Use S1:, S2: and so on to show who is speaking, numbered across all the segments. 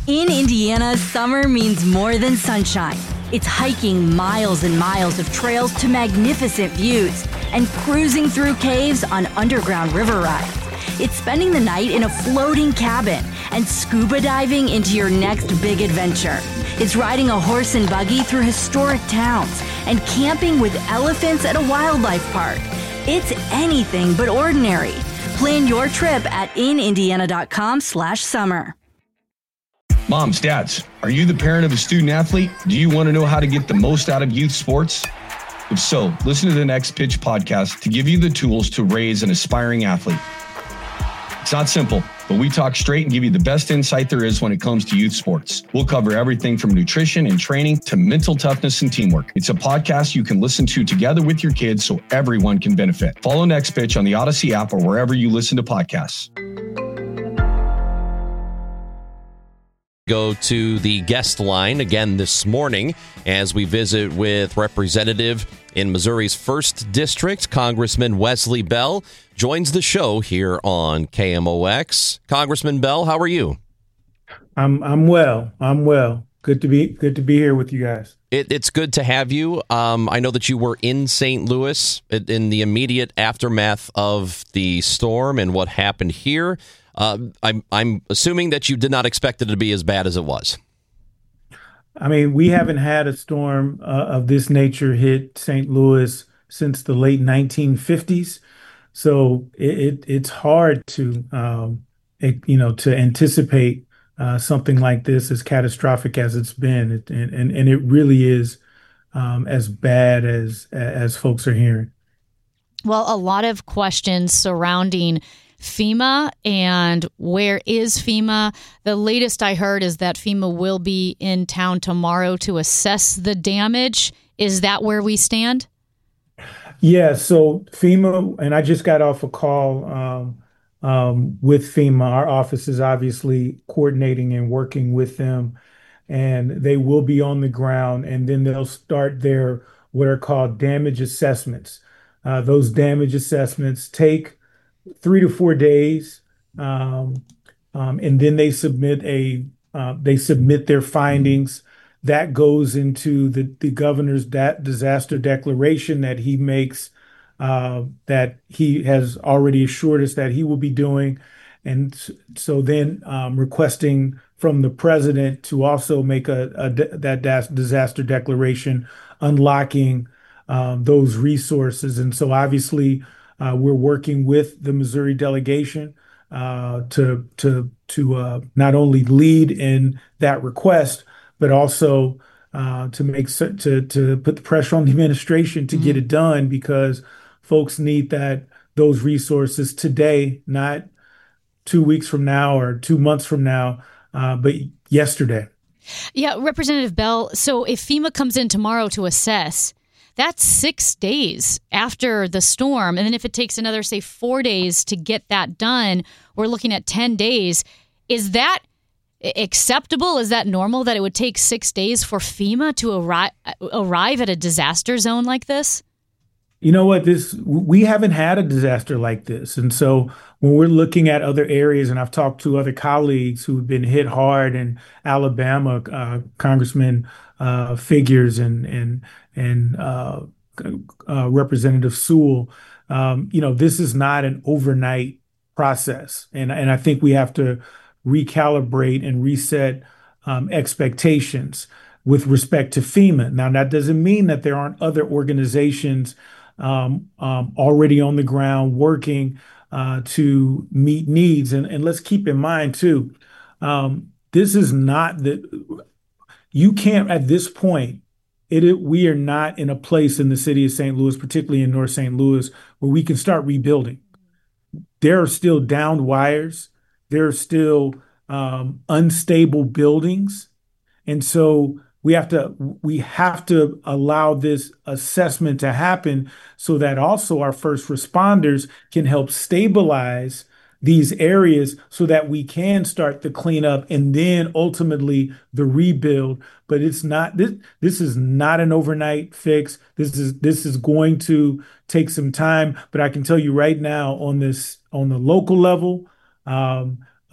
S1: In Indiana, summer means more than sunshine. It's hiking miles and miles of trails to magnificent views and cruising through caves on underground river rides. It's spending the night in a floating cabin and scuba diving into your next big adventure. It's riding a horse and buggy through historic towns and camping with elephants at a wildlife park. It's anything but ordinary. Plan your trip at inindiana.com/summer.
S2: Moms, dads, are you the parent of a student athlete? Do you want to know how to get the most out of youth sports? If so, listen to the Next Pitch podcast to give you the tools to raise an aspiring athlete. It's not simple, but we talk straight and give you the best insight there is when it comes to youth sports. We'll cover everything from nutrition and training to mental toughness and teamwork. It's a podcast you can listen to together with your kids so everyone can benefit. Follow Next Pitch on the Odyssey app or wherever you listen to podcasts.
S3: Go to the guest line again this morning as we visit with Representative in Missouri's 1st District, Congressman Wesley Bell, joins the show here on KMOX. Congressman Bell, how are you?
S4: I'm well. Good to be here with you guys.
S3: It's good to have you. I know that you were in St. Louis in the immediate aftermath of the storm and what happened here. I'm assuming that you did not expect it to be as bad as it was.
S4: I mean, we haven't had a storm of this nature hit St. Louis since the late 1950s. So it's hard to to anticipate something like this, as catastrophic as it's been, and it really is as bad as folks are hearing.
S5: Well, a lot of questions surrounding FEMA and where is FEMA. The latest I heard is that FEMA will be in town tomorrow to assess the damage. Is that where we stand?
S4: Yeah, so FEMA, and I just got off a call with FEMA. Our office is obviously coordinating and working with them, and they will be on the ground, and then they'll start their what are called damage assessments. Those damage assessments take 3 to 4 days, and then they submit their findings. That goes into the governor's disaster declaration that he makes, that he has already assured us that he will be doing, and so then requesting from the president to also make that disaster declaration, unlocking those resources. And so obviously, we're working with the Missouri delegation to not only lead in that request, but also to put the pressure on the administration to get it done, because folks need those resources today, not 2 weeks from now or 2 months from now, but yesterday.
S5: Yeah, Representative Bell. So if FEMA comes in tomorrow to assess, that's 6 days after the storm. And then if it takes another, say, 4 days to get that done, we're looking at 10 days. Is that acceptable? Is that normal that it would take 6 days for FEMA to arrive at a disaster zone like this?
S4: You know what? We haven't had a disaster like this. And so when we're looking at other areas, and I've talked to other colleagues who've been hit hard in Alabama, Congressman Figures and Representative Sewell, this is not an overnight process. And I think we have to recalibrate and reset expectations with respect to FEMA. Now, that doesn't mean that there aren't other organizations already on the ground working to meet needs. And let's keep in mind, too, this is not you can't, at this point, we are not in a place in the city of St. Louis, particularly in North St. Louis, where we can start rebuilding. There are still downed wires. There are still unstable buildings. And so we have to allow this assessment to happen so that also our first responders can help stabilize these areas so that we can start the cleanup and then ultimately the rebuild. But it's not this is not an overnight fix. This is going to take some time. But I can tell you right now, on the local level,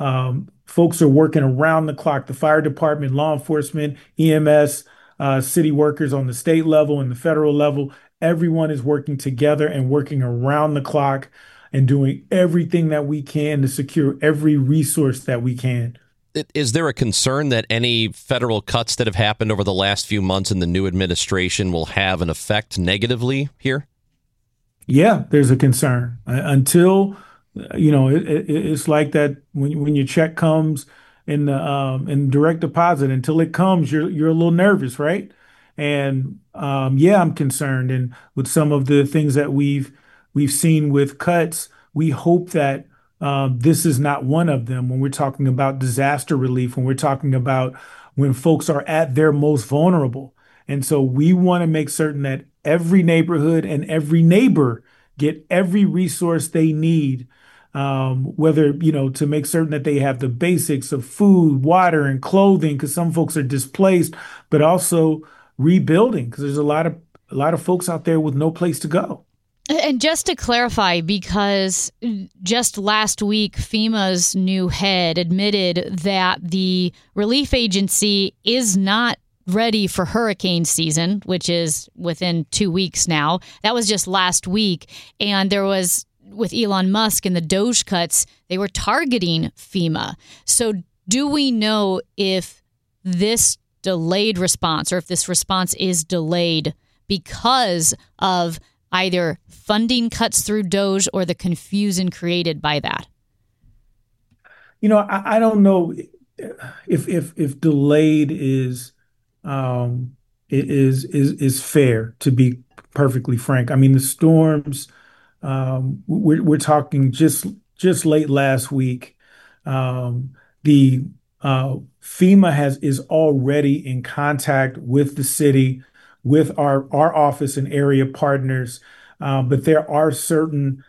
S4: folks are working around the clock. The fire department, law enforcement, EMS, city workers on the state level and the federal level. Everyone is working together and working around the clock and doing everything that we can to secure every resource that we can.
S3: Is there a concern that any federal cuts that have happened over the last few months in the new administration will have an effect negatively here?
S4: Yeah, there's a concern until, it's like that when your check comes in direct deposit. Until it comes, you're a little nervous, right? And yeah, I'm concerned. And with some of the things that we've seen with cuts, we hope that this is not one of them. When we're talking about disaster relief, when we're talking about when folks are at their most vulnerable. And so we want to make certain that every neighborhood and every neighbor get every resource they need, whether, to make certain that they have the basics of food, water, and clothing, because some folks are displaced, but also rebuilding, because there's a lot of folks out there with no place to go.
S5: And just to clarify, because just last week, FEMA's new head admitted that the relief agency is not ready for hurricane season, which is within 2 weeks now. That was just last week. And there was, with Elon Musk and the Doge cuts, they were targeting FEMA. So do we know if this delayed response, or if this response is delayed because of either funding cuts through Doge or the confusion created by that?
S4: I don't know if delayed is fair, to be perfectly frank. I mean, the storms, we're talking just late last week. The FEMA is already in contact with the city, with our office and area partners, but there are certain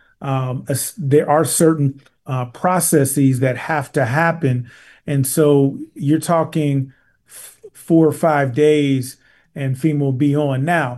S4: processes that have to happen, and so you're talking 4 or 5 days, and FEMA will be on. Now,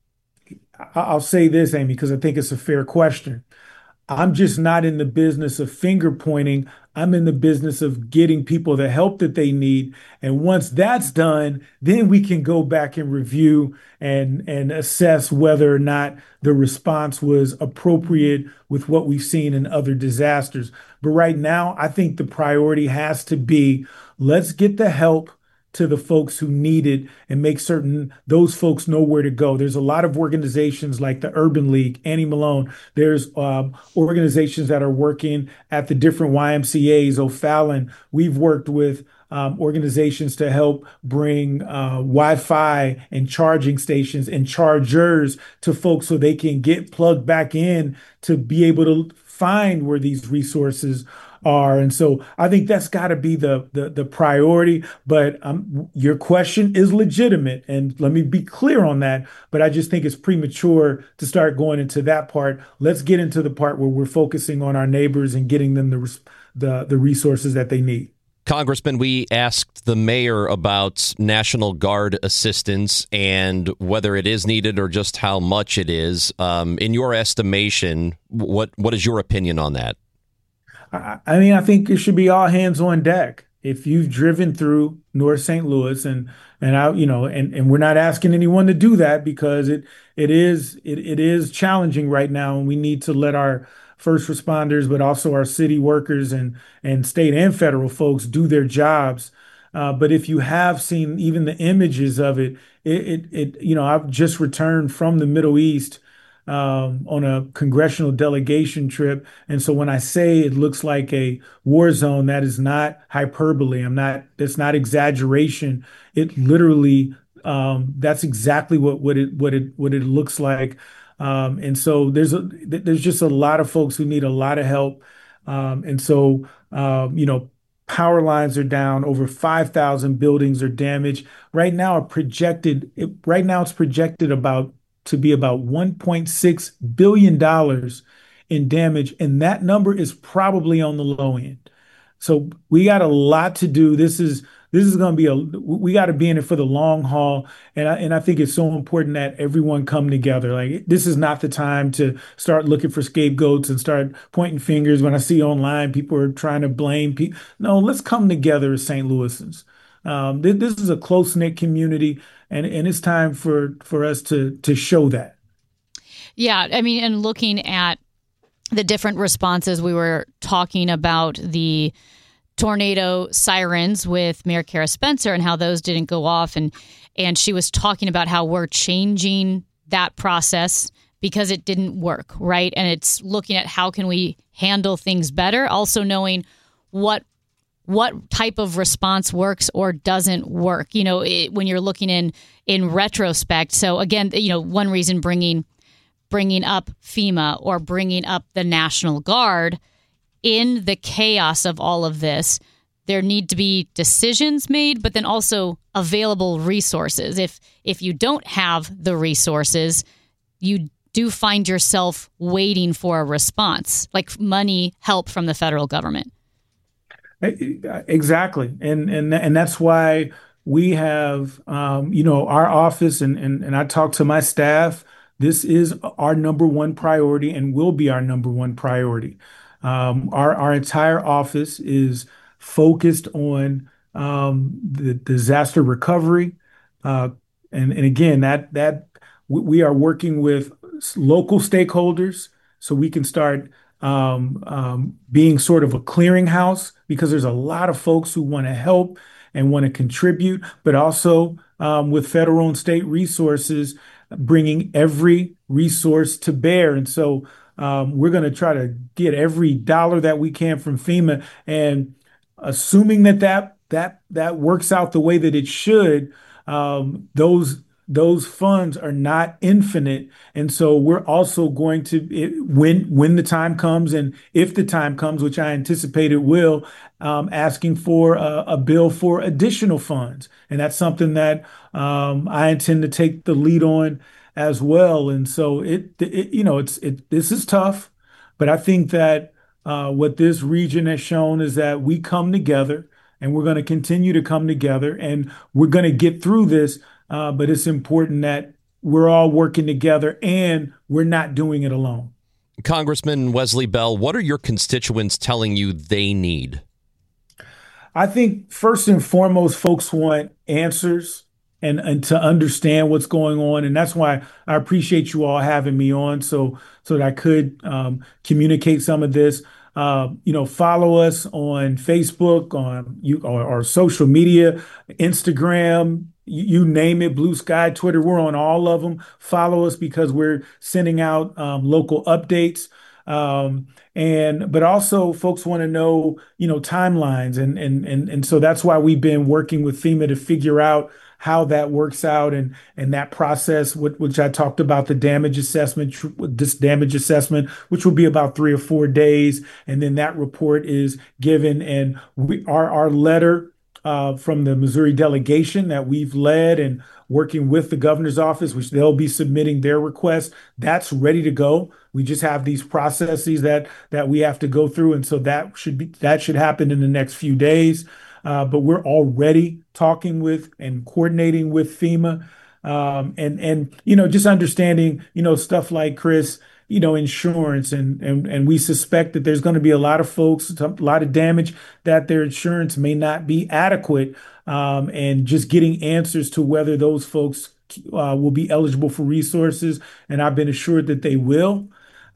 S4: I'll say this, Amy, because I think it's a fair question. I'm just not in the business of finger pointing. I'm in the business of getting people the help that they need. And once that's done, then we can go back and review and assess whether or not the response was appropriate with what we've seen in other disasters. But right now, I think the priority has to be, let's get the help to the folks who need it and make certain those folks know where to go. There's a lot of organizations like the Urban League, Annie Malone. There's organizations that are working at the different YMCAs, O'Fallon. We've worked with organizations to help bring Wi-Fi and charging stations and chargers to folks so they can get plugged back in to be able to find where these resources are. And so I think that's got to be the priority. But your question is legitimate. And let me be clear on that. But I just think it's premature to start going into that part. Let's get into the part where we're focusing on our neighbors and getting them the resources that they need.
S3: Congressman, we asked the mayor about National Guard assistance and whether it is needed or just how much it is. In your estimation, what is your opinion on that?
S4: I mean, I think it should be all hands on deck. If you've driven through North St. Louis and we're not asking anyone to do that, because it is challenging right now, and we need to let our first responders, but also our city workers and state and federal folks do their jobs. But if you have seen even the images of it, I've just returned from the Middle East on a congressional delegation trip. And so when I say it looks like a war zone, that is not hyperbole. That's not exaggeration. It literally, that's exactly what it looks like. And so there's just a lot of folks who need a lot of help. And so, power lines are down. Over 5,000 buildings are damaged. Right now, it's projected to be about $1.6 billion in damage. And that number is probably on the low end. So we got a lot to do. This is this is going to be we got to be in it for the long haul. And I think it's so important that everyone come together. Like, this is not the time to start looking for scapegoats and start pointing fingers. When I see online, people are trying to blame people. No, let's come together as St. Louisans. This is a close-knit community, and it's time for us to show that.
S5: Yeah, I mean, and looking at the different responses, we were talking about the tornado sirens with Mayor Kara Spencer and how those didn't go off, and she was talking about how we're changing that process because it didn't work, right? And it's looking at how can we handle things better, also knowing what type of response works or doesn't work, when you're looking in retrospect. So again, one reason bringing up FEMA or bringing up the National Guard in the chaos of all of this, there need to be decisions made, but then also available resources. If you don't have the resources, you do find yourself waiting for a response, like money, help from the federal government.
S4: Exactly. And that's why we have, our office and I talk to my staff. This is our number one priority and will be our number one priority. Our entire office is focused on the disaster recovery. And again, that we are working with local stakeholders so we can start being sort of a clearinghouse, because there's a lot of folks who want to help and want to contribute, but also with federal and state resources, bringing every resource to bear. And so we're going to try to get every dollar that we can from FEMA, and assuming that works out the way that it should, those funds are not infinite. And so we're also going to, when the time comes, and if the time comes, which I anticipate it will, asking for a bill for additional funds. And that's something that I intend to take the lead on as well. And so this is tough, but I think that what this region has shown is that we come together, and we're going to continue to come together, and we're going to get through this. But it's important that we're all working together and we're not doing it alone.
S3: Congressman Wesley Bell, what are your constituents telling you they need?
S4: I think first and foremost, folks want answers and to understand what's going on. And that's why I appreciate you all having me on so that I could communicate some of this. Follow us on Facebook, or social media, Instagram, you name it, Blue Sky, Twitter. We're on all of them. Follow us because we're sending out local updates. But also folks want to know, timelines. And so that's why we've been working with FEMA to figure out how that works out, and that process, which I talked about, the damage assessment, which will be about 3 or 4 days. And then that report is given, and our letter from the Missouri delegation that we've led and working with the governor's office, which they'll be submitting their request, that's ready to go. We just have these processes that we have to go through. And so that should happen in the next few days. But we're already talking with and coordinating with FEMA, and just understanding, stuff like, Chris, insurance, and we suspect that there's going to be a lot of folks, a lot of damage that their insurance may not be adequate, and just getting answers to whether those folks will be eligible for resources. And I've been assured that they will.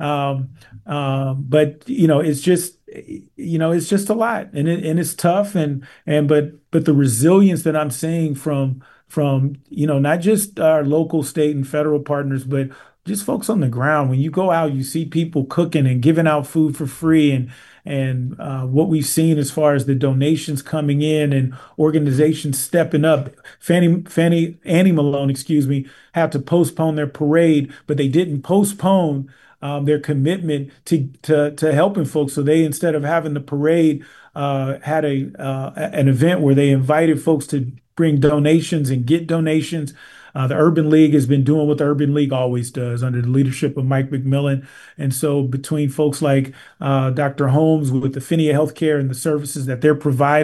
S4: But it's just a lot, and it's tough, but the resilience that I'm seeing from not just our local, state, and federal partners, but just folks on the ground. When you go out, you see people cooking and giving out food for free, and what we've seen as far as the donations coming in and organizations stepping up. Annie Malone, had to postpone their parade, but they didn't postpone their commitment to helping folks. So they, instead of having the parade, had an event where they invited folks to bring donations and get donations. The Urban League has been doing what the Urban League always does under the leadership of Mike McMillan. And so between folks like Dr. Holmes with Affinia Healthcare and the services that they're providing,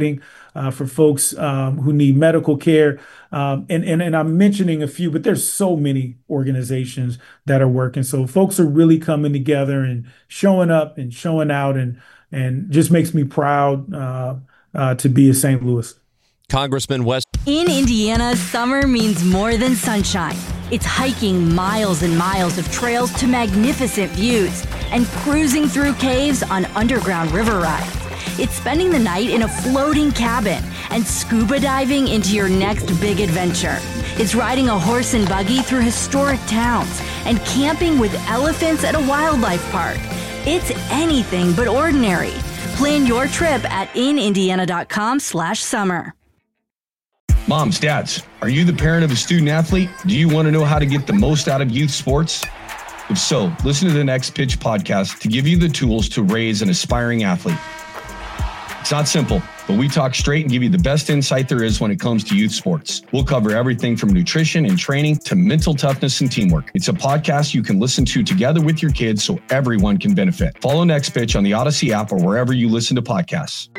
S4: for folks who need medical care. And I'm mentioning a few, but there's so many organizations that are working. So folks are really coming together and showing up and showing out, and just makes me proud to be a St. Louis.
S3: Congressman Wes.
S1: In Indiana, summer means more than sunshine. It's hiking miles and miles of trails to magnificent views and cruising through caves on underground river rides. It's spending the night in a floating cabin and scuba diving into your next big adventure. It's riding a horse and buggy through historic towns and camping with elephants at a wildlife park. It's anything but ordinary. Plan your trip at inindiana.com/summer.
S2: Moms, dads, are you the parent of a student athlete? Do you want to know how to get the most out of youth sports? If so, listen to the Next Pitch podcast to give you the tools to raise an aspiring athlete. It's not simple, but we talk straight and give you the best insight there is when it comes to youth sports. We'll cover everything from nutrition and training to mental toughness and teamwork. It's a podcast you can listen to together with your kids so everyone can benefit. Follow Next Pitch on the Odyssey app or wherever you listen to podcasts.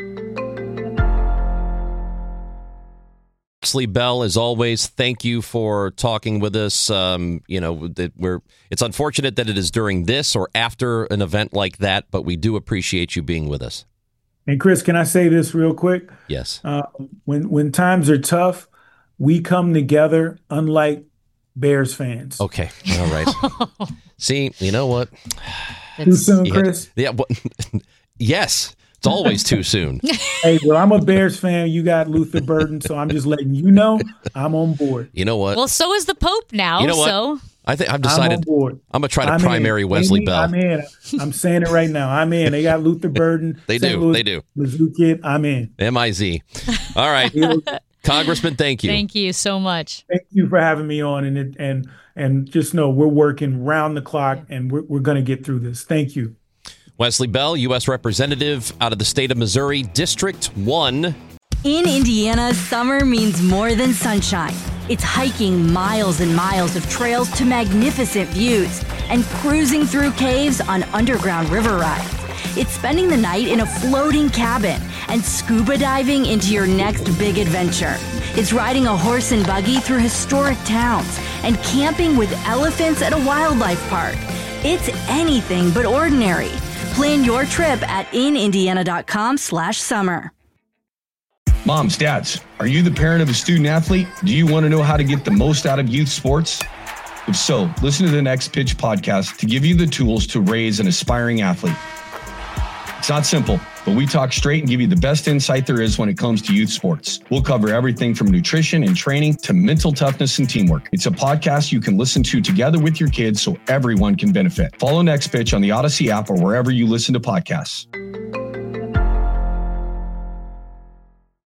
S3: Wesley Bell, as always, thank you for talking with us. It's unfortunate that it is during this or after an event like that, but we do appreciate you being with us.
S4: And Chris, can I say this real quick?
S3: Yes.
S4: When times are tough, we come together, unlike Bears fans.
S3: Okay. All right. See, you know what?
S4: Too soon, Chris?
S3: Yes. It's always too soon.
S4: Hey, well, I'm a Bears fan. You got Luther Burden, so I'm just letting you know I'm on board.
S3: You know what?
S5: Well, so is the Pope now.
S3: You know what?
S5: So
S3: I think I've decided
S4: I'm
S3: going to try to primary Wesley Bell.
S4: I'm in. I'm saying it right now. I'm in. They got Luther Burden.
S3: They
S4: St.
S3: do.
S4: Louis,
S3: They do.
S4: Mizzou kid. I'm in.
S3: MIZ. All right. Congressman, thank you.
S5: Thank you so much.
S4: Thank you for having me on, and just know we're working round the clock, and we're going to get through this. Thank you.
S3: Wesley Bell, U.S. Representative out of the state of Missouri, District 1.
S1: In Indiana, summer means more than sunshine. It's hiking miles and miles of trails to magnificent views and cruising through caves on underground river rides. It's spending the night in a floating cabin and scuba diving into your next big adventure. It's riding a horse and buggy through historic towns and camping with elephants at a wildlife park. It's anything but ordinary. Plan your trip at inindiana.com/summer.
S2: Moms, dads, are you the parent of a student athlete? Do you want to know how to get the most out of youth sports? If so, listen to the Next Pitch podcast to give you the tools to raise an aspiring athlete. It's not simple, but we talk straight and give you the best insight there is when it comes to youth sports. We'll cover everything from nutrition and training to mental toughness and teamwork. It's a podcast you can listen to together with your kids so everyone can benefit. Follow Next Pitch on the Odyssey app or wherever you listen to podcasts.